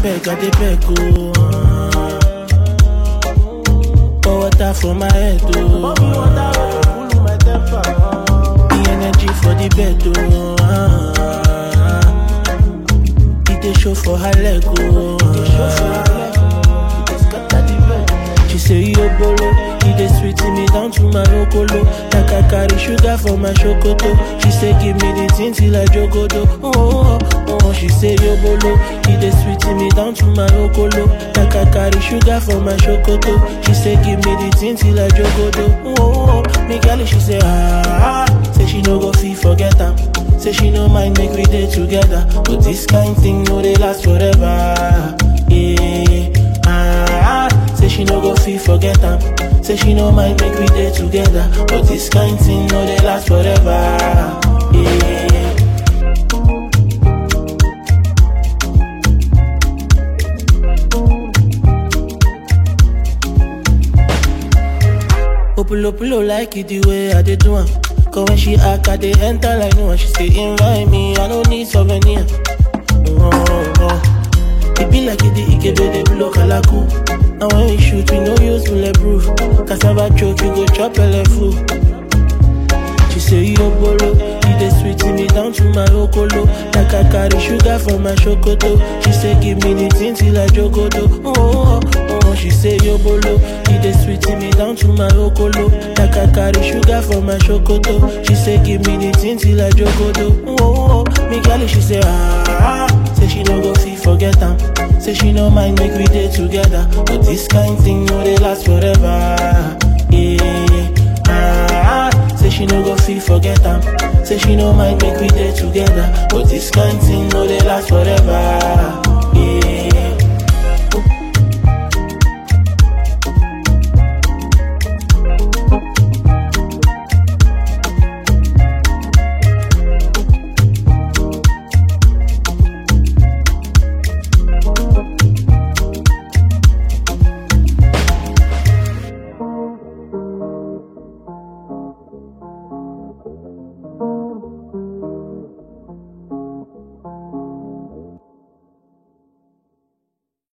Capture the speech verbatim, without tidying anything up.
beg, I dey beg, oh. Pour water for my head, oh. The energy for the bed, oh. It dey show for her leg, oh. She say yo bolo, it dey sweet me down to my okolo. Like I carry sugar for my chocoto. She say give me the thing till I jogodo. Oh, oh, oh, oh. She say yo bolo, it dey sweet me down to my okolo. Like I carry sugar for my chocoto. She say give me the thing till I jogodo. Oh, oh, oh. Me girl, she say ah, ah. Say she no go fit forget her. Say she no mind make we dey together. But this kind thing no dey last forever. Yeah, ah, ah. Say she no go fit forget her. Say she no mind make we dey together. But this kind thing no dey last forever. Yeah. Opulo pulo like it the way I dey do am. Cause when she act, I dey enter like no one. She say invite me, I don't need souvenir. Oh, oh, oh. It be like it the Ikebe de blow kalaku. And when we shoot, we no use bulletproof. Cassava choke, you go chop elefu. She say yo bolo, it dey sweet me down to my okolo. Like I carry sugar for my chocoto. She say give me the thing till I jogodo. Oh, oh, oh, oh. She say yo bolo, it dey sweet me down to my okolo. Like I carry sugar for my chocoto. She say give me the thing till I jogodo. Oh, oh, oh. Me girl, she say ah, ah. Say she no go fit forget her. Say she no mind make we dey together. But this kind thing no dey last forever. Yeah, ah, ah. Say she no go fit forget her. Say she no mind make we dey together. But this kind thing no dey last forever.